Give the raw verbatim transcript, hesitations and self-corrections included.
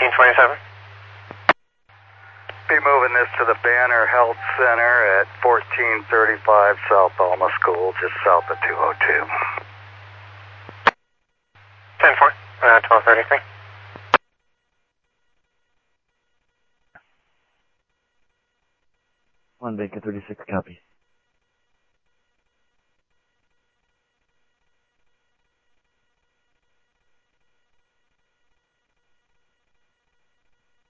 fourteen twenty-seven. Be moving this to the Banner Health Center at fourteen thirty-five South Alma School, just south of two oh two. ten four, uh, twelve thirty-three. One Baker thirty-six, copy.